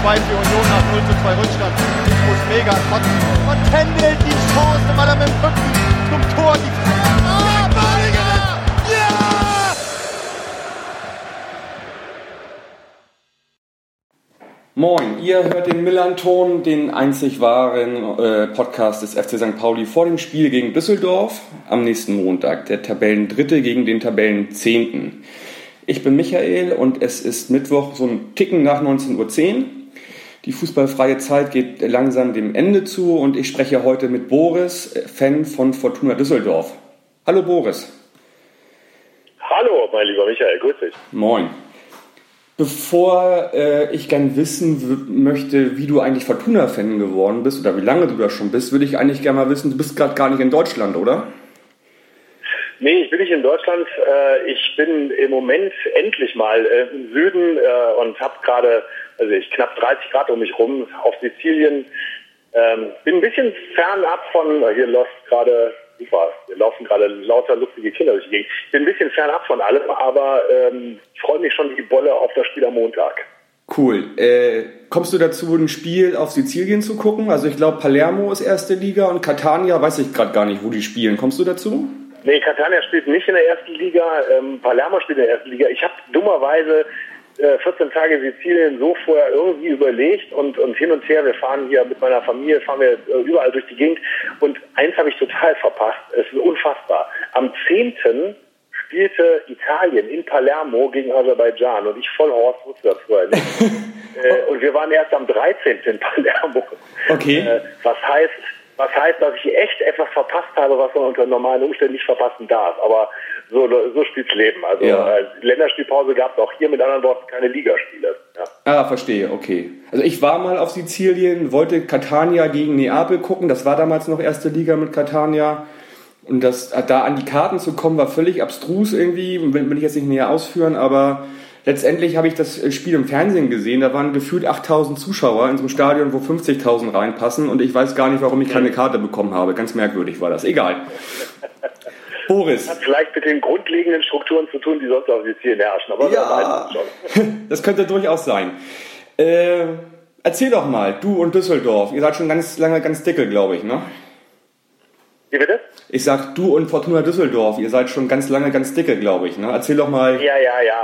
befreit die Union nach 0:2 Rückstand. Ich muss mega kotzen. Und händelt die Chance, weil er mit dem Rücken zum Tor die Moin, ihr hört den Millanton, den einzig wahren Podcast des FC St. Pauli vor dem Spiel gegen Düsseldorf am nächsten Montag, der Tabellendritte gegen den Tabellenzehnten. Ich bin Michael und es ist Mittwoch, so ein Ticken nach 19:10 Uhr. Die fußballfreie Zeit geht langsam dem Ende zu und ich spreche heute mit Boris, Fan von Fortuna Düsseldorf. Hallo Boris. Hallo, mein lieber Michael, grüß dich. Moin. Bevor ich gern wissen möchte, wie du eigentlich Fortuna-Fan geworden bist oder wie lange du da schon bist, würde ich eigentlich gerne mal wissen, du bist gerade gar nicht in Deutschland, oder? Nee, ich bin nicht in Deutschland. Ich bin im Moment endlich mal im Süden und habe gerade, knapp 30 Grad um mich rum auf Sizilien. Bin ein bisschen fernab von, hier läuft gerade, hier laufen gerade lauter lustige Kinder durch die Gegend. Ich bin ein bisschen fernab von allem, aber ich freue mich schon wie Bolle auf das Spiel am Montag. Cool. Kommst du dazu, ein Spiel auf Sizilien zu gucken? Also ich glaube, Palermo ist erste Liga und Catania weiß ich gerade gar nicht, wo die spielen. Kommst du dazu? Nee, Catania spielt nicht in der ersten Liga, Palermo spielt in der ersten Liga. Ich habe dummerweise 14 Tage Sizilien so vorher irgendwie überlegt und hin und her. Wir fahren hier mit meiner Familie, fahren wir überall durch die Gegend und eins habe ich total verpasst. Es ist unfassbar. Am 10. spielte Italien in Palermo gegen Aserbaidschan und ich Vollhorst wusste das vorher nicht. Und wir waren erst am 13. in Palermo. Okay. Was heißt, dass ich echt etwas verpasst habe, was man unter normalen Umständen nicht verpassen darf. Aber so spielt's Leben. Also ja. Länderspielpause gab es auch hier, mit anderen Worten keine Ligaspiele. Ja. Ah, verstehe, okay. Also ich war mal auf Sizilien, wollte Catania gegen Neapel gucken. Das war damals noch erste Liga mit Catania. Und da an die Karten zu kommen, war völlig abstrus irgendwie. Will ich jetzt nicht näher ausführen, aber letztendlich habe ich das Spiel im Fernsehen gesehen. Da waren gefühlt 8.000 Zuschauer in so einem Stadion, wo 50.000 reinpassen. Und ich weiß gar nicht, warum ich keine Karte bekommen habe. Ganz merkwürdig war das. Egal. Boris. Das hat vielleicht mit den grundlegenden Strukturen zu tun, die sonst auf Sizilien herrschen. Aber ja, das könnte durchaus sein. Erzähl doch mal, du und Düsseldorf. Ihr seid schon ganz lange ganz dicke, glaube ich, ne? Wie bitte? Ich sag, du und Fortuna Düsseldorf. Ihr seid schon ganz lange ganz dicke, glaube ich, ne? Erzähl doch mal. Ja.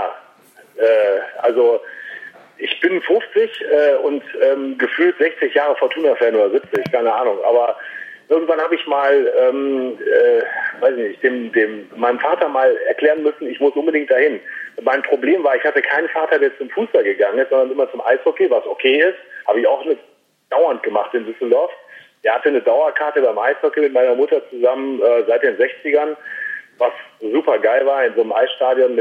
Also ich bin 50 und gefühlt 60 Jahre Fortuna-Fan oder 70, keine Ahnung. Aber irgendwann habe ich mal, meinem Vater mal erklären müssen, ich muss unbedingt dahin. Mein Problem war, ich hatte keinen Vater, der zum Fußball gegangen ist, sondern immer zum Eishockey, was okay ist. Habe ich auch dauernd gemacht in Düsseldorf. Der hatte eine Dauerkarte beim Eishockey mit meiner Mutter zusammen seit den 60ern. Was super geil war, in so einem Eisstadion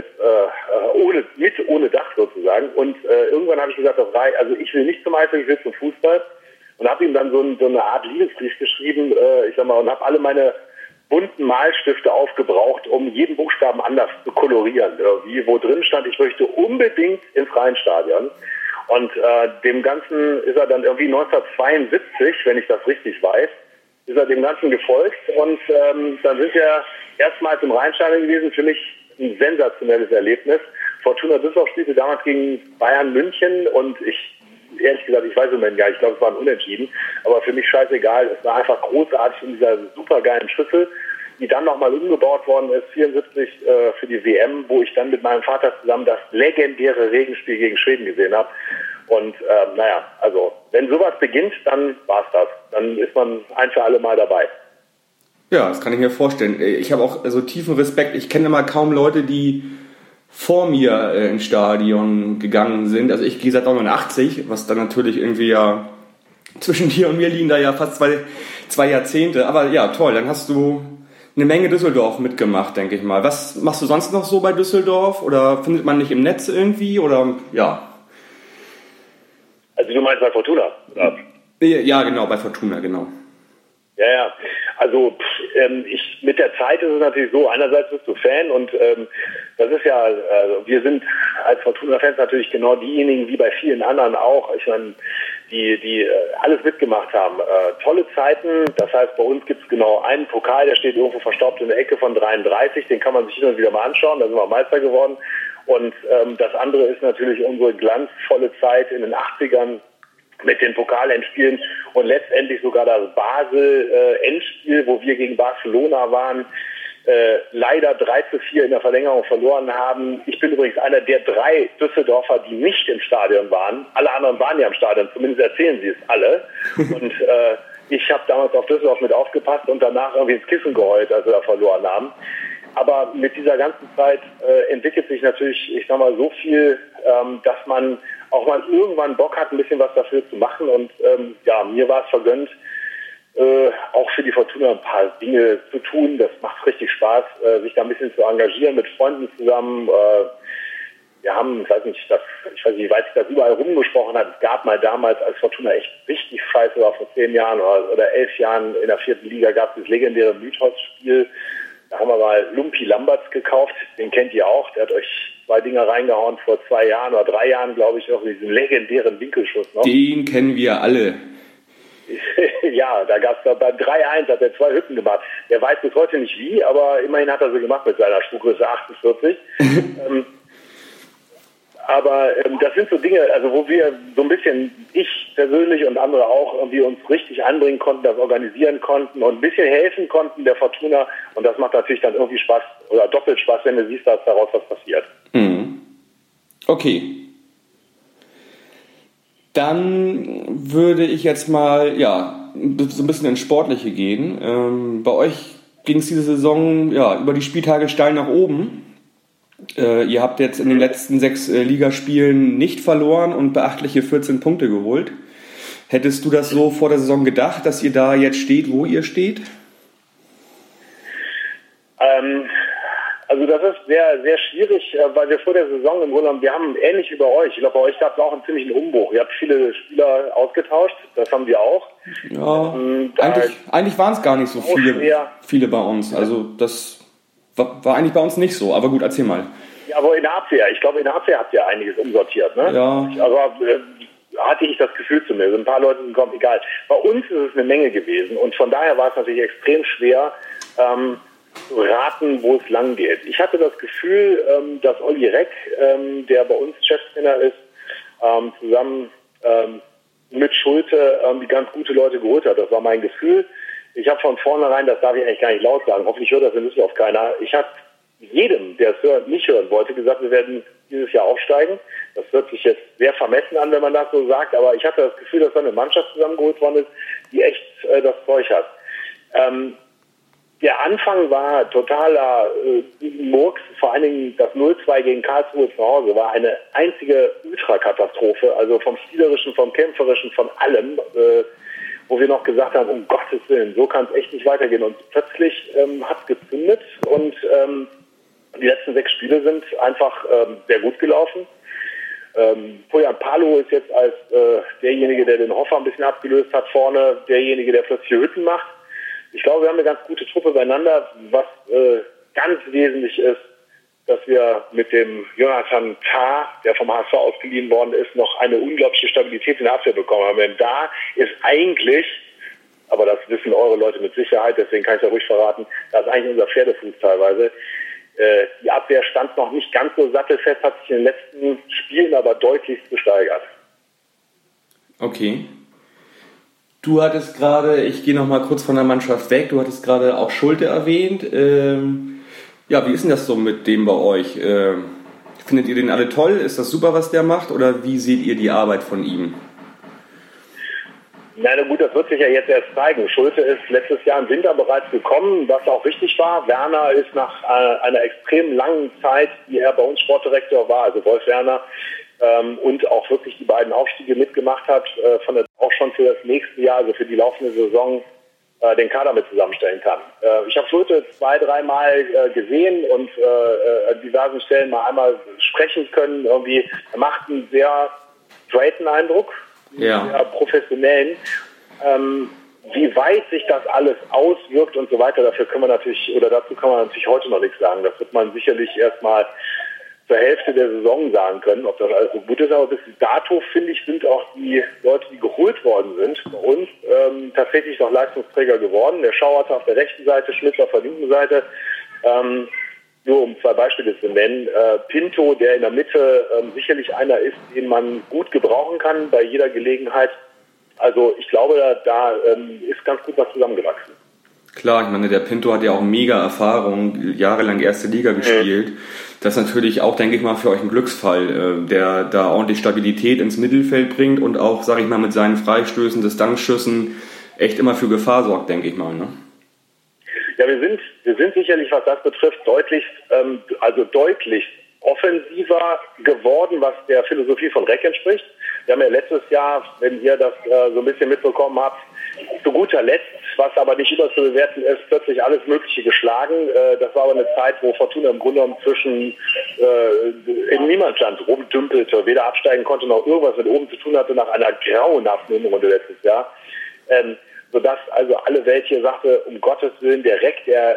ohne Dach sozusagen. Und irgendwann habe ich gesagt, also ich will nicht zum Eishockey, ich will zum Fußball. Und habe ihm dann so eine Art Liebesbrief geschrieben, und habe alle meine bunten Malstifte aufgebraucht, um jeden Buchstaben anders zu kolorieren. Wo drin stand, ich möchte unbedingt ins Rheinstadion. Und dem Ganzen ist er dann irgendwie 1972, wenn ich das richtig weiß, ist er dem Ganzen gefolgt. Und dann sind wir erstmals im Rheinstadion gewesen. Für mich ein sensationelles Erlebnis. Fortuna Düsseldorf spielte damals gegen Bayern München und ehrlich gesagt, ich weiß im Moment gar nicht, ich glaube, es war ein Unentschieden. Aber für mich scheißegal. Es war einfach großartig in dieser supergeilen Schüssel, die dann nochmal umgebaut worden ist, 74 für die WM, wo ich dann mit meinem Vater zusammen das legendäre Regenspiel gegen Schweden gesehen habe. Und also wenn sowas beginnt, dann war's das. Dann ist man ein für alle Mal dabei. Ja, das kann ich mir vorstellen. Ich habe auch tiefen Respekt. Ich kenne immer kaum Leute, die vor mir ins Stadion gegangen sind. Also ich gehe seit 89, was dann natürlich irgendwie ja zwischen dir und mir liegen da ja fast zwei Jahrzehnte. Aber ja, toll, dann hast du eine Menge Düsseldorf mitgemacht, denke ich mal. Was machst du sonst noch so bei Düsseldorf? Oder findet man nicht im Netz irgendwie? Oder ja? Also du meinst bei Fortuna? Oder? Ja, genau, bei Fortuna, genau. Ja. Also mit der Zeit ist es natürlich so, einerseits bist du Fan und das ist ja, wir sind als Fortuna-Fans natürlich genau diejenigen, wie bei vielen anderen auch, ich meine, die alles mitgemacht haben. Tolle Zeiten, das heißt, bei uns gibt es genau einen Pokal, der steht irgendwo verstaubt in der Ecke von 33, den kann man sich hin und wieder mal anschauen, da sind wir Meister geworden. Und das andere ist natürlich unsere glanzvolle Zeit in den 80ern, mit den Pokalendspielen und letztendlich sogar das Basel-Endspiel, wo wir gegen Barcelona waren, leider 3-4 in der Verlängerung verloren haben. Ich bin übrigens einer der 3 Düsseldorfer, die nicht im Stadion waren. Alle anderen waren ja im Stadion, zumindest erzählen sie es alle. Und ich habe damals auf Düsseldorf mit aufgepasst und danach irgendwie ins Kissen geheult, als wir da verloren haben. Aber mit dieser ganzen Zeit entwickelt sich natürlich, ich sag mal, so viel, dass man auch mal irgendwann Bock hat, ein bisschen was dafür zu machen. Und mir war es vergönnt, auch für die Fortuna ein paar Dinge zu tun. Das macht richtig Spaß, sich da ein bisschen zu engagieren mit Freunden zusammen. Wir haben, ich weiß nicht, wie weit sich das überall rumgesprochen hat. Es gab mal damals, als Fortuna echt richtig scheiße war, vor 10 Jahren oder 11 Jahren in der 4. Liga, gab es das legendäre Mythos-Spiel. Da haben wir mal Lumpi Lamberts gekauft, den kennt ihr auch. Der hat euch 2 Dinger reingehauen vor 2 Jahren oder 3 Jahren, glaube ich, noch diesen legendären Winkelschuss noch. Den kennen wir alle. Ja, da gab es beim 3-1, hat er 2 Hütten gemacht. Der weiß bis heute nicht wie, aber immerhin hat er sie gemacht mit seiner Schuhgröße 48. Aber das sind so Dinge, also wo wir so ein bisschen, ich persönlich und andere auch, irgendwie uns richtig einbringen konnten, das organisieren konnten und ein bisschen helfen konnten der Fortuna. Und das macht natürlich dann irgendwie Spaß oder doppelt Spaß, wenn du siehst, dass daraus was passiert. Mhm. Okay. Dann würde ich jetzt mal so ein bisschen ins Sportliche gehen. Bei euch ging es diese Saison über die Spieltage steil nach oben. Ihr habt jetzt in den letzten 6 Ligaspielen nicht verloren und beachtliche 14 Punkte geholt. Hättest du das so vor der Saison gedacht, dass ihr da jetzt steht, wo ihr steht? Also das ist sehr, sehr schwierig, weil wir vor der Saison im Grunde genommen, wir haben ähnlich wie bei euch, ich glaube bei euch gab es auch einen ziemlichen Umbruch. Ihr habt viele Spieler ausgetauscht, das haben wir auch. Ja, eigentlich waren es gar nicht so viele bei uns. Also das war eigentlich bei uns nicht so, aber gut, erzähl mal. Ja, aber in der Abwehr, ich glaube in der Abwehr habt ihr einiges umsortiert, ne? Ja. Hatte ich das Gefühl zu mir, so ein paar Leute sind gekommen, egal. Bei uns ist es eine Menge gewesen und von daher war es natürlich extrem schwer, zu raten, wo es lang geht. Ich hatte das Gefühl, dass Olli Reck, der bei uns Cheftrainer ist, zusammen mit Schulte die ganz gute Leute geholt hat. Das war mein Gefühl. Ich habe von vornherein, das darf ich eigentlich gar nicht laut sagen, hoffentlich hört das in Düsseldorf keiner, ich habe jedem, der es nicht hören wollte, gesagt, wir werden dieses Jahr aufsteigen. Das hört sich jetzt sehr vermessen an, wenn man das so sagt, aber ich hatte das Gefühl, dass da eine Mannschaft zusammengeholt worden ist, die echt das Zeug hat. Der Anfang war totaler Murks, vor allen Dingen das 0-2 gegen Karlsruhe zu Hause war eine einzige Ultrakatastrophe, also vom Spielerischen, vom Kämpferischen, von allem, wo wir noch gesagt haben, um Gottes Willen, so kann es echt nicht weitergehen. Und plötzlich hat es gezündet und die letzten 6 Spiele sind einfach sehr gut gelaufen. Poyan Palo ist jetzt als derjenige, der den Hoffer ein bisschen abgelöst hat, vorne derjenige, der plötzlich Hütten macht. Ich glaube, wir haben eine ganz gute Truppe beieinander, was ganz wesentlich ist, dass wir mit dem Jonathan Tah, der vom HSV ausgeliehen worden ist, noch eine unglaubliche Stabilität in der Abwehr bekommen haben. Denn da ist eigentlich, aber das wissen eure Leute mit Sicherheit, deswegen kann ich es ja ruhig verraten, da ist eigentlich unser Pferdefuß teilweise. Die Abwehr stand noch nicht ganz so sattelfest, hat sich in den letzten Spielen aber deutlichst gesteigert. Okay. Du hattest gerade, ich gehe noch mal kurz von der Mannschaft weg, du hattest gerade auch Schulte erwähnt. Wie ist denn das so mit dem bei euch? Findet ihr den alle toll? Ist das super, was der macht? Oder wie seht ihr die Arbeit von ihm? Na gut, das wird sich ja jetzt erst zeigen. Schulte ist letztes Jahr im Winter bereits gekommen, was auch wichtig war. Werner ist nach einer extrem langen Zeit, die er bei uns Sportdirektor war, also Wolf Werner, und auch wirklich die beiden Aufstiege mitgemacht hat, auch schon für das nächste Jahr, also für die laufende Saison, den Kader mit zusammenstellen kann. Ich habe Schulte 2-3 Mal gesehen und an diversen Stellen mal einmal sprechen können. Irgendwie, er macht einen sehr straighten Eindruck, sehr professionellen. Wie weit sich das alles auswirkt und so weiter, dazu kann man natürlich heute noch nichts sagen. Das wird man sicherlich erstmal zur Hälfte der Saison sagen können, ob das alles so gut ist. Aber bis dato, finde ich, sind auch die Leute, die geholt worden sind, bei uns tatsächlich noch Leistungsträger geworden. Der Schauerte auf der rechten Seite, Schmitz auf der linken Seite. Nur um 2 Beispiele zu nennen. Pinto, der in der Mitte sicherlich einer ist, den man gut gebrauchen kann bei jeder Gelegenheit. Also ich glaube, da ist ganz gut was zusammengewachsen. Klar, ich meine, der Pinto hat ja auch mega Erfahrung, jahrelang erste Liga gespielt. Das ist natürlich auch, denke ich mal, für euch ein Glücksfall, der da ordentlich Stabilität ins Mittelfeld bringt und auch, sage ich mal, mit seinen Freistößen, Distanzschüssen echt immer für Gefahr sorgt, denke ich mal, ne? Ja, wir sind sicherlich, was das betrifft, deutlich offensiver geworden, was der Philosophie von Reck entspricht. Wir haben ja letztes Jahr, wenn ihr das so ein bisschen mitbekommen habt, zu guter Letzt, was aber nicht überzubewerten ist, plötzlich alles Mögliche geschlagen. Das war aber eine Zeit, wo Fortuna im Grunde genommen in Niemandsland rumdümpelte, weder absteigen konnte, noch irgendwas mit oben zu tun hatte, nach einer grauenhaften Hinrunde letztes Jahr. Sodass also alle Welt hier sagte, um Gottes Willen, der Reck, der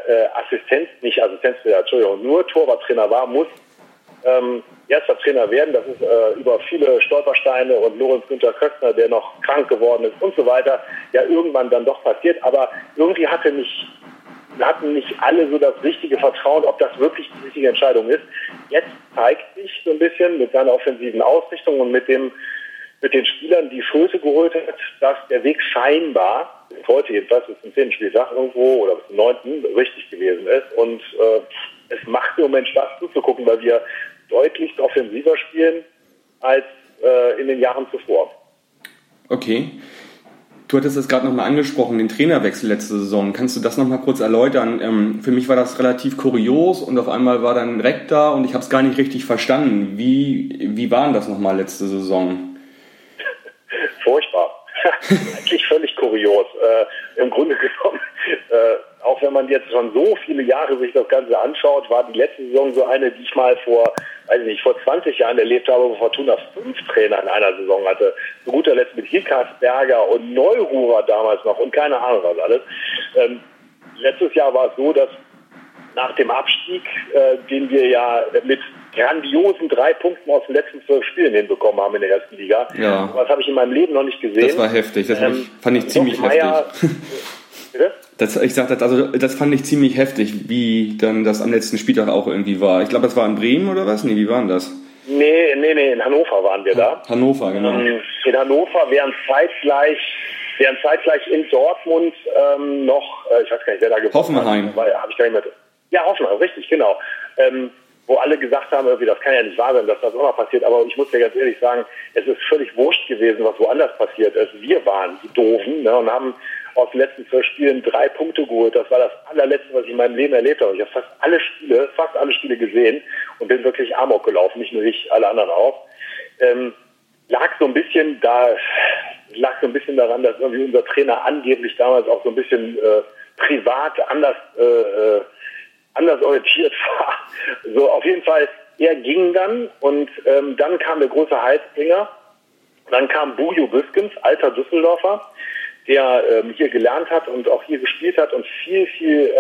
nur Torwarttrainer war, muss erster Trainer werden. Das ist über viele Stolpersteine und Lorenz Günther Köstner, der noch krank geworden ist und so weiter, ja irgendwann dann doch passiert. Aber irgendwie hatten nicht alle so das richtige Vertrauen, ob das wirklich die richtige Entscheidung ist. Jetzt zeigt sich so ein bisschen mit seiner offensiven Ausrichtung und mit den Spielern, die Schulze geholt hat, dass der Weg scheinbar, heute jedenfalls bis zum 10. Spieltag irgendwo oder bis zum 9. richtig gewesen ist. Und es macht im Moment Spaß zuzugucken, weil wir deutlich offensiver spielen als in den Jahren zuvor. Okay. Du hattest es gerade nochmal angesprochen, den Trainerwechsel letzte Saison. Kannst du das nochmal kurz erläutern? Für mich war das relativ kurios und auf einmal war dann Reck da und ich habe es gar nicht richtig verstanden. Wie war denn das nochmal letzte Saison? Furchtbar. Eigentlich völlig kurios. Im Grunde genommen, auch wenn man jetzt schon so viele Jahre sich das Ganze anschaut, war die letzte Saison so eine, die ich mal vor 20 Jahren erlebt habe, wo Fortuna 5 Trainer in einer Saison hatte. Zu guter Letzt mit Hickersberger und Neururer damals noch und keine Ahnung was alles. Letztes Jahr war es so, dass nach dem Abstieg, den wir ja mit grandiosen 3 Punkten aus den letzten 12 Spielen hinbekommen haben in der ersten Liga. Ja. Das habe ich in meinem Leben noch nicht gesehen. Das war heftig, das fand ich ziemlich heftig. Bitte? Das fand ich ziemlich heftig, wie dann das am letzten Spieltag auch irgendwie war. Ich glaube, das war in Bremen oder was? Nee, wie war denn das? Nee, in Hannover waren wir da. Hannover, genau. In Hannover wären zeitgleich in Dortmund noch, ich weiß gar nicht, wer da gewonnen Hoffenheim. Habe ich gar nicht mehr. Ja, Hoffenheim, richtig, genau. Wo alle gesagt haben, irgendwie, das kann ja nicht wahr sein, dass das auch noch passiert. Aber ich muss dir ganz ehrlich sagen, es ist völlig wurscht gewesen, was woanders passiert ist. Wir waren die Doofen, ne, und haben aus den letzten 12 Spielen 3 Punkte geholt. Das war das allerletzte, was ich in meinem Leben erlebt habe. Ich habe fast alle Spiele gesehen und bin wirklich Amok gelaufen, nicht nur ich, alle anderen auch. Lag so ein bisschen daran, dass irgendwie unser Trainer angeblich damals auch so ein bisschen privat anders orientiert war. So, auf jeden Fall, er ging dann und dann kam der große Heilsbringer. Dann kam Bujo Büskens, alter Düsseldorfer, der hier gelernt hat und auch hier gespielt hat und viel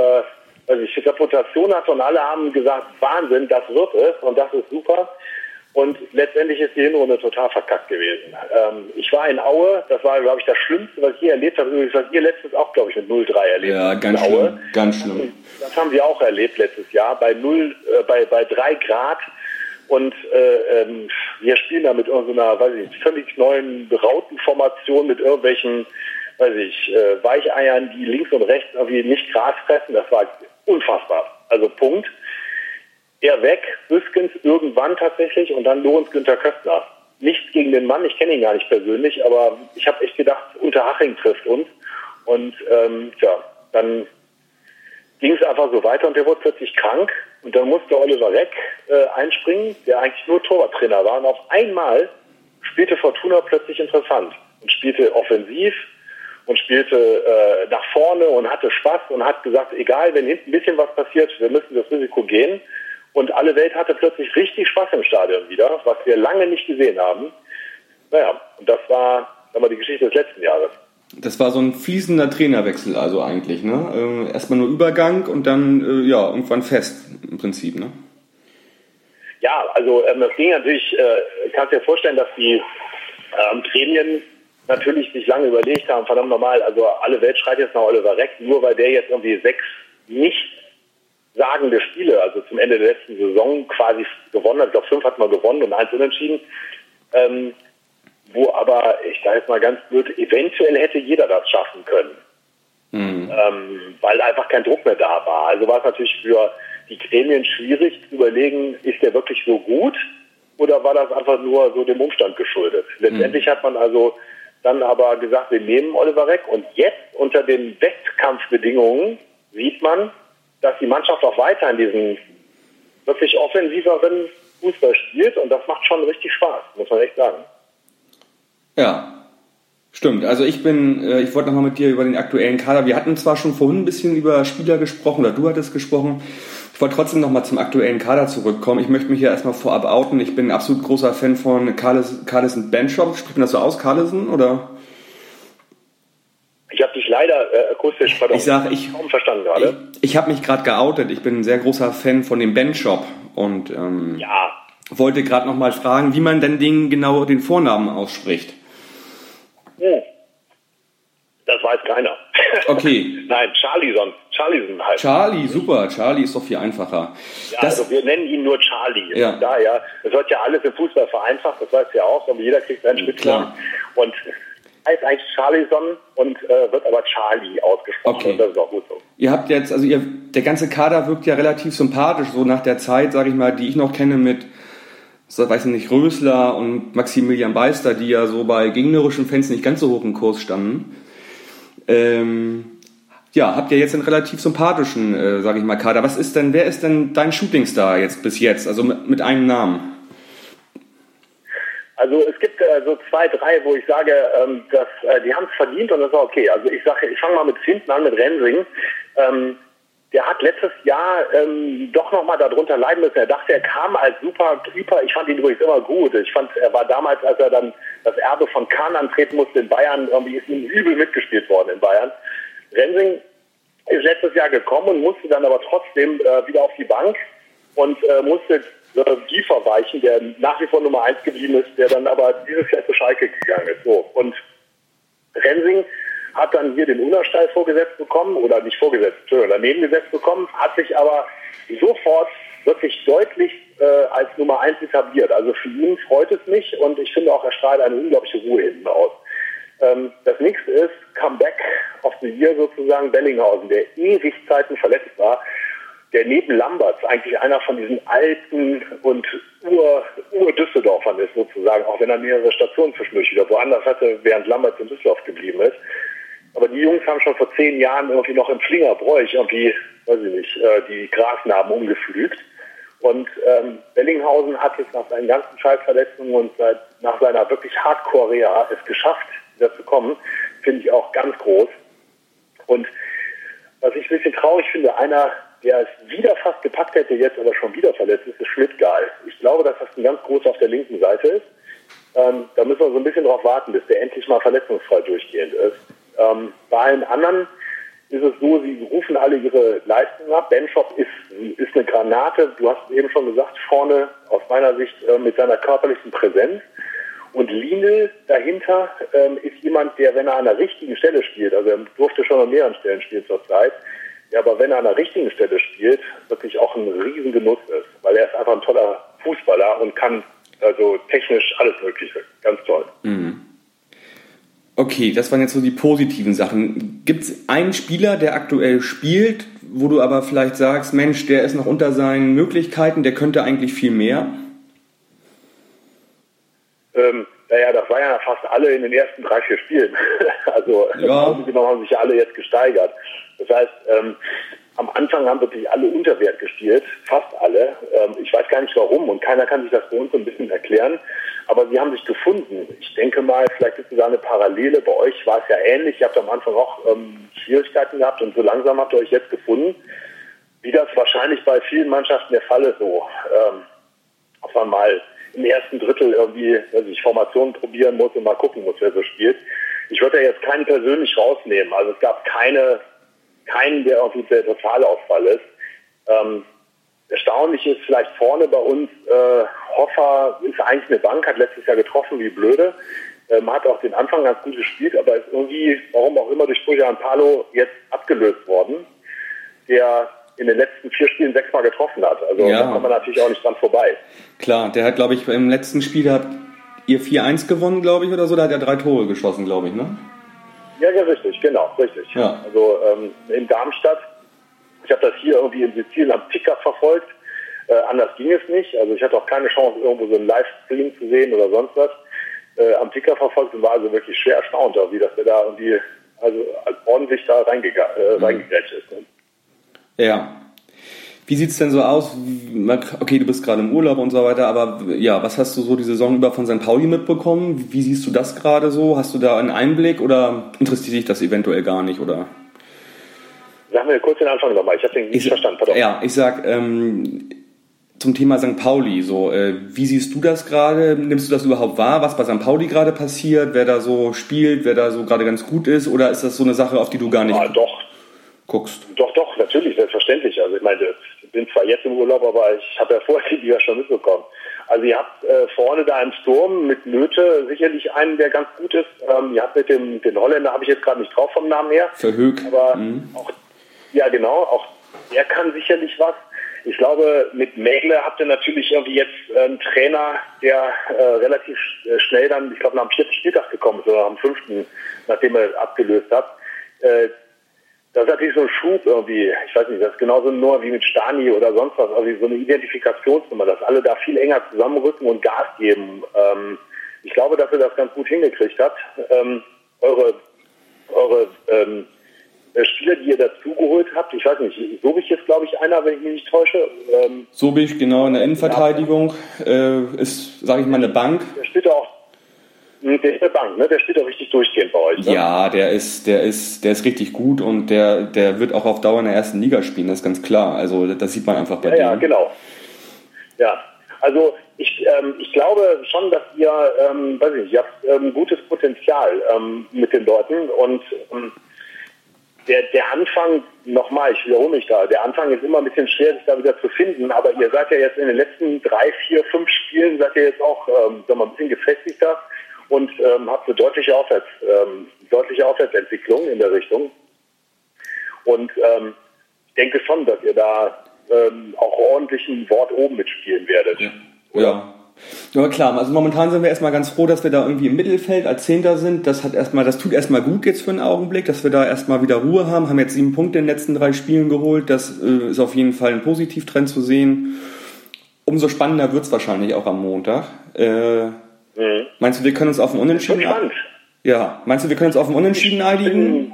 Reputation hatte und alle haben gesagt, Wahnsinn, das wird es und das ist super. Und letztendlich ist die Hinrunde total verkackt gewesen. Ich war in Aue, das war, glaube ich, das Schlimmste, was ich je erlebt habe. Übrigens, was ihr letztens auch, glaube ich, mit 0-3 erlebt habt. Ja, ganz schlimm, ganz schlimm. Das haben wir auch erlebt letztes Jahr bei 3 Grad. Und wir spielen da mit irgendeiner, völlig neuen Rautenformation mit irgendwelchen, Weicheiern, die links und rechts irgendwie nicht Gras fressen. Das war unfassbar. Also Punkt. Er weg, Büskens irgendwann tatsächlich und dann Lorenz Günther Köstner. Nichts gegen den Mann, ich kenne ihn gar nicht persönlich, aber ich habe echt gedacht, Unterhaching trifft uns. Und dann ging es einfach so weiter und der wurde plötzlich krank. Und dann musste Oliver Reck einspringen, der eigentlich nur Torwarttrainer war. Und auf einmal spielte Fortuna plötzlich interessant und spielte offensiv und spielte nach vorne und hatte Spaß und hat gesagt, egal, wenn hinten ein bisschen was passiert, wir müssen das Risiko gehen. Und alle Welt hatte plötzlich richtig Spaß im Stadion wieder, was wir lange nicht gesehen haben. Naja, und das war die Geschichte des letzten Jahres. Das war so ein fließender Trainerwechsel also eigentlich, ne? Erstmal nur Übergang und dann irgendwann fest im Prinzip, ne? Ja, also das ging natürlich, kannst dir vorstellen, dass die Gremien natürlich sich lange überlegt haben, verdammt normal, also alle Welt schreit jetzt nach Oliver Reck, nur weil der jetzt irgendwie 6 nicht sagende Spiele, also zum Ende der letzten Saison quasi gewonnen hat. Ich glaube, 5 hat man gewonnen und 1 unentschieden. wo aber, ich sage jetzt mal ganz blöd, eventuell hätte jeder das schaffen können. Weil einfach kein Druck mehr da war. Also war es natürlich für die Gremien schwierig zu überlegen, ist der wirklich so gut oder war das einfach nur so dem Umstand geschuldet? Letztendlich hat man also dann aber gesagt, wir nehmen Oliver Reck und jetzt unter den Wettkampfbedingungen sieht man, dass die Mannschaft auch weiter in diesen wirklich offensiveren Fußball spielt und das macht schon richtig Spaß, muss man echt sagen. Ja. Stimmt, also ich wollte nochmal mit dir über den aktuellen Kader, wir hatten zwar schon vorhin ein bisschen über Spieler gesprochen, oder du hattest gesprochen, ich wollte trotzdem nochmal zum aktuellen Kader zurückkommen. Ich möchte mich hier erstmal vorab outen, ich bin ein absolut großer Fan von Carlesen Benschop, spricht man das so aus, Carlesen, oder? Ich habe dich leider akustisch kaum verstanden gerade. Ich habe mich gerade geoutet, ich bin ein sehr großer Fan von dem Benschop und wollte gerade nochmal fragen, wie man denn genau den Vornamen ausspricht. Das weiß keiner. Okay. Nein, Charlison heißt. Charlie, super. Charlie ist doch viel einfacher. Ja, also wir nennen ihn nur Charlie. Ja. Daher, es wird ja alles im Fußball vereinfacht, das weißt du ja auch, aber jeder kriegt seinen Spitznamen. Und heißt eigentlich Charlison und wird aber Charlie ausgesprochen. Okay. Und das ist auch gut so. Ihr habt jetzt, der ganze Kader wirkt ja relativ sympathisch, so nach der Zeit, sage ich mal, die ich noch kenne mit weiß ich nicht, Rösler und Maximilian Beister, die ja so bei gegnerischen Fans nicht ganz so hoch im Kurs standen. Habt ihr jetzt einen relativ sympathischen, sage ich mal, Kader. Wer ist denn dein Shootingstar jetzt bis jetzt, also mit einem Namen? Also es gibt so 2, 3, wo ich sage, die haben es verdient und das ist okay. Also ich fange mal mit hinten an, mit Rensing. Der hat letztes Jahr doch nochmal darunter leiden müssen. Er dachte, er kam als super Keeper. Ich fand ihn übrigens immer gut. Ich fand, er war damals, als er dann das Erbe von Kahn antreten musste in Bayern, irgendwie ist ihm übel mitgespielt worden in Bayern. Rensing ist letztes Jahr gekommen und musste dann aber trotzdem wieder auf die Bank und musste Giefer weichen, der nach wie vor Nummer 1 geblieben ist, der dann aber dieses Jahr zu Schalke gegangen ist. So. Und Rensing hat dann hier den Unerstall vorgesetzt bekommen, oder nicht vorgesetzt, daneben gesetzt bekommen, hat sich aber sofort wirklich deutlich als Nummer 1 etabliert. Also für ihn freut es mich und ich finde auch, er strahlt eine unglaubliche Ruhe hinten aus. Das nächste ist Comeback of the Year sozusagen, Bellinghausen, der ewig Zeiten verletzt war, der neben Lamberts eigentlich einer von diesen alten und Ur-Düsseldorfern ist sozusagen, auch wenn er mehrere Stationen zwischendurch wieder woanders hatte, während Lamberts in Düsseldorf geblieben ist. Aber die Jungs haben schon vor 10 Jahren irgendwie noch im Flingerbräuch irgendwie, weiß ich nicht, die Grasnarben umgepflügt. Und Bellinghausen hat jetzt nach seinen ganzen Scheißverletzungen und nach seiner wirklich Hardcore-Reha es geschafft, wieder zu kommen. Finde ich auch ganz groß. Und was ich ein bisschen traurig finde, einer, der es wieder fast gepackt hätte, jetzt aber schon wieder verletzt ist, ist Schmidt-Gahl. Ich glaube, dass das ein ganz groß auf der linken Seite ist. Da müssen wir so ein bisschen drauf warten, bis der endlich mal verletzungsfrei durchgehend ist. Bei allen anderen ist es so, sie rufen alle ihre Leistungen ab. Benschop ist eine Granate, du hast es eben schon gesagt, vorne aus meiner Sicht mit seiner körperlichen Präsenz. Und Lienl dahinter ist jemand, der, wenn er an der richtigen Stelle spielt, also er durfte schon an mehreren Stellen spielen zurzeit, ja, aber wenn er an der richtigen Stelle spielt, wirklich auch ein Riesengenuss ist, weil er ist einfach ein toller Fußballer und kann also technisch alles Mögliche. Ganz toll. Mhm. Okay, das waren jetzt so die positiven Sachen. Gibt es einen Spieler, der aktuell spielt, wo du aber vielleicht sagst, Mensch, der ist noch unter seinen Möglichkeiten, der könnte eigentlich viel mehr? Das waren ja fast alle in den ersten 3, 4 Spielen. Also haben sich alle jetzt gesteigert. Das heißt, am Anfang haben wirklich alle unter Wert gespielt, fast alle. Ich weiß gar nicht warum und keiner kann sich das bei uns so ein bisschen erklären. Aber sie haben sich gefunden. Ich denke mal, vielleicht ist da eine Parallele. Bei euch war es ja ähnlich. Ihr habt am Anfang auch Schwierigkeiten gehabt und so langsam habt ihr euch jetzt gefunden. Wie das wahrscheinlich bei vielen Mannschaften der Fall ist, so, ob man mal im ersten Drittel irgendwie Formationen probieren muss und mal gucken muss, wer so spielt. Ich würde ja jetzt keinen persönlich rausnehmen. Also es gab keinen, der irgendwie der Totalausfall ist. Erstaunlich ist vielleicht vorne bei uns, Hoffer ist eigentlich eine Bank, hat letztes Jahr getroffen wie blöde. Hat auch den Anfang ganz gut gespielt, aber ist irgendwie, warum auch immer, durch Bojan Palo jetzt abgelöst worden, der in den letzten 4 Spielen 6-mal getroffen hat. Also da kommt man natürlich auch nicht dran vorbei. Klar, der hat, glaube ich, im letzten Spiel ihr 4-1 gewonnen, glaube ich, oder so. Da hat er 3 Tore geschossen, glaube ich, ne? Ja, richtig, genau, richtig. Ja. Also in Darmstadt, ich habe das hier irgendwie in Sizilien am Ticker verfolgt, anders ging es nicht. Also ich hatte auch keine Chance, irgendwo so einen Livestream zu sehen oder sonst was. Am Ticker verfolgt und war also wirklich schwer erstaunt, wie dass er da irgendwie ordentlich da reingegrätscht ist. Ne? Ja. Wie sieht's denn so aus? Okay, du bist gerade im Urlaub und so weiter, aber ja, was hast du so die Saison über von St. Pauli mitbekommen? Wie siehst du das gerade so? Hast du da einen Einblick oder interessiert dich das eventuell gar nicht? Oder? Sag mir kurz den Anfang nochmal, ich habe den nicht verstanden. Pardon. Ja, ich sag zum Thema St. Pauli, so, wie siehst du das gerade? Nimmst du das überhaupt wahr, was bei St. Pauli gerade passiert? Wer da so spielt, wer da so gerade ganz gut ist? Oder ist das so eine Sache, auf die du gar nicht guckst? Doch, natürlich, selbstverständlich. Also ich meine, ich bin zwar jetzt im Urlaub, aber ich habe ja vorher die Liga schon mitbekommen. Also ihr habt vorne da im Sturm mit Nöte sicherlich einen, der ganz gut ist. Ihr habt mit den Holländer, habe ich jetzt gerade nicht drauf vom Namen her. Verhoek. Aber auch, ja genau, auch der kann sicherlich was. Ich glaube, mit Mägle habt ihr natürlich irgendwie jetzt einen Trainer, der relativ schnell dann, ich glaube, nach dem 4. Spieltag gekommen ist oder am 5., nachdem er abgelöst hat. Das ist natürlich so ein Schub irgendwie, ich weiß nicht, das ist genauso nur wie mit Stani oder sonst was, also so eine Identifikationsnummer, dass alle da viel enger zusammenrücken und Gas geben. Ich glaube, dass ihr das ganz gut hingekriegt habt. Eure Spieler, die ihr dazugeholt habt, ich weiß nicht, Sobich ist, glaube ich, einer, wenn ich mich nicht täusche. Sobich, genau, in der Innenverteidigung, ist, sage ich mal, eine Bank. Der spielt auch. Der ist eine Bank, ne? Der spielt auch richtig durchgehend bei euch. Ne? Ja, der ist richtig gut und der wird auch auf Dauer in der ersten Liga spielen, das ist ganz klar. Also das sieht man einfach bei dem. Ja, genau. Ja, also ich glaube schon, dass ihr, weiß ich nicht, ihr habt gutes Potenzial mit den Leuten und der Anfang, nochmal, ich wiederhole mich da, der Anfang ist immer ein bisschen schwer, sich da wieder zu finden, aber ihr seid ja jetzt in den letzten 3, 4, 5 Spielen, seid ihr jetzt auch ein bisschen gefestigter und habt eine deutliche Aufwärtsentwicklung in der Richtung. Und ich denke schon, dass ihr da auch ordentlich ein Wort oben mitspielen werdet. Ja. Ja, klar. Also momentan sind wir erstmal ganz froh, dass wir da irgendwie im Mittelfeld als Zehnter sind. Das tut erstmal gut jetzt für einen Augenblick, dass wir da erstmal wieder Ruhe haben. Haben jetzt 7 Punkte in den letzten 3 Spielen geholt. Das ist auf jeden Fall ein Positivtrend zu sehen. Umso spannender wird's wahrscheinlich auch am Montag. Meinst du, wir können uns auf ein Unentschieden einigen? Ja. Meinst du, wir können uns auf ein Unentschieden einigen?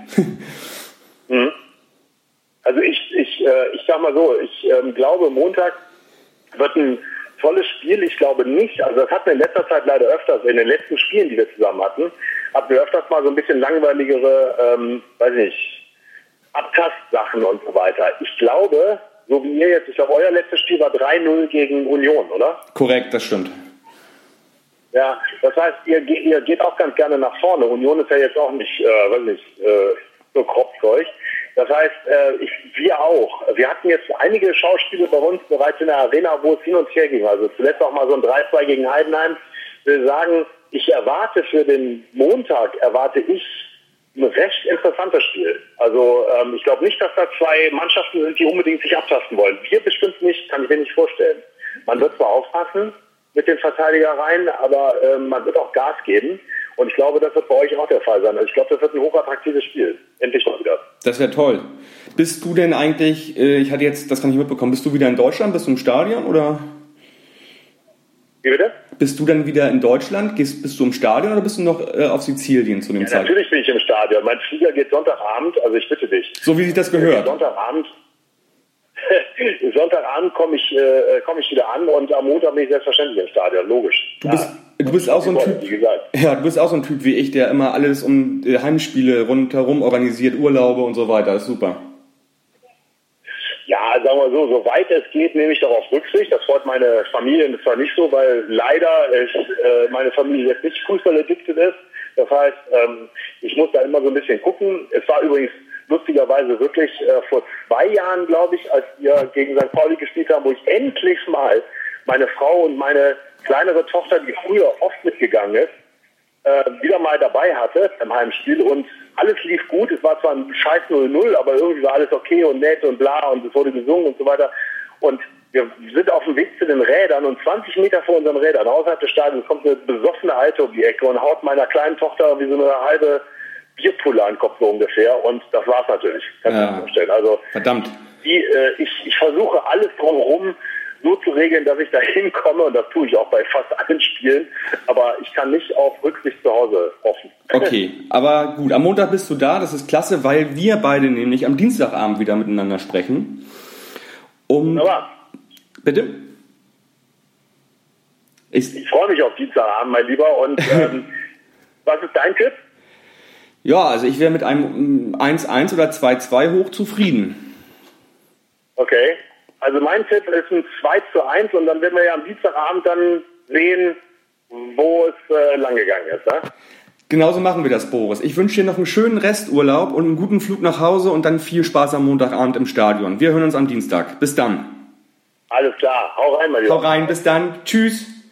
Also ich sag mal so, ich glaube, Montag wird ein tolles Spiel, ich glaube nicht. Also das hatten wir in letzter Zeit leider öfters, in den letzten Spielen, die wir zusammen hatten, hatten wir öfters mal so ein bisschen langweiligere, Abtastsachen und so weiter. Ich glaube, so wie ihr jetzt, ich glaube, euer letztes Spiel war 3-0 gegen Union, oder? Korrekt, das stimmt. Ja, das heißt, ihr geht auch ganz gerne nach vorne. Union ist ja jetzt auch nicht, so Kropfzeug. Das heißt, wir auch. Wir hatten jetzt einige Schauspiele bei uns bereits in der Arena, wo es hin und her ging. Also zuletzt auch mal so ein 3-2 gegen Heidenheim. Ich will sagen, ich erwarte für den Montag, ein recht interessantes Spiel. Also ich glaube nicht, dass da 2 Mannschaften sind, die unbedingt sich abtasten wollen. Wir bestimmt nicht, kann ich mir nicht vorstellen. Man wird zwar aufpassen mit den Verteidigereien, aber man wird auch Gas geben. Und ich glaube, das wird bei euch auch der Fall sein. Also ich glaube, das wird ein hochattraktives Spiel. Endlich mal wieder. Das wäre toll. Bist du denn eigentlich, das kann ich mitbekommen, bist du wieder in Deutschland? Bist du im Stadion oder? Wie bitte? Bist du dann wieder in Deutschland? Bist du im Stadion oder bist du noch auf Sizilien zu dem Zeitpunkt? Natürlich bin ich im Stadion. Mein Flieger geht Sonntagabend, also ich bitte dich. So wie sich das gehört. Sonntagabend komme ich wieder an und am Montag bin ich selbstverständlich im Stadion, logisch. Du bist auch so ein Typ, ja, du bist auch so ein Typ wie ich, der immer alles um Heimspiele rundherum organisiert, Urlaube und so weiter. Das ist super. Ja, sagen wir so, soweit es geht, nehme ich darauf Rücksicht. Das freut meine Familie zwar nicht so, weil leider meine Familie jetzt nicht fußballaddicted ist. Das heißt, ich muss da immer so ein bisschen gucken. Es war übrigens lustigerweise wirklich vor 2 Jahren, glaube ich, als wir gegen St. Pauli gespielt haben, wo ich endlich mal meine Frau und meine kleinere Tochter, die früher oft mitgegangen ist, wieder mal dabei hatte im Heimspiel und alles lief gut. Es war zwar ein scheiß 0-0, aber irgendwie war alles okay und nett und bla und es wurde gesungen und so weiter. Und wir sind auf dem Weg zu den Rädern und 20 Meter vor unseren Rädern, außerhalb des Stadions, kommt eine besoffene Alte um die Ecke und haut meiner kleinen Tochter wie so eine halbe Bierpulle an den Kopf so ungefähr. Und das war's natürlich. Kannst du dir vorstellen. Also, verdammt. Ich versuche alles drumherum so zu regeln, dass ich da hinkomme, und das tue ich auch bei fast allen Spielen, aber ich kann nicht auf Rücksicht zu Hause hoffen. Okay, aber gut, am Montag bist du da, das ist klasse, weil wir beide nämlich am Dienstagabend wieder miteinander sprechen. Aber bitte? Ich freue mich auf Dienstagabend, mein Lieber, und was ist dein Tipp? Ja, also ich wäre mit einem 1-1 oder 2-2 hoch zufrieden. Okay. Also mein Tipp ist ein 2-1 und dann werden wir ja am Dienstagabend dann sehen, wo es lang gegangen ist. Ne? Genauso machen wir das, Boris. Ich wünsche dir noch einen schönen Resturlaub und einen guten Flug nach Hause und dann viel Spaß am Montagabend im Stadion. Wir hören uns am Dienstag. Bis dann. Alles klar. Hau rein, mein Lieber. Hau rein, bis dann. Tschüss.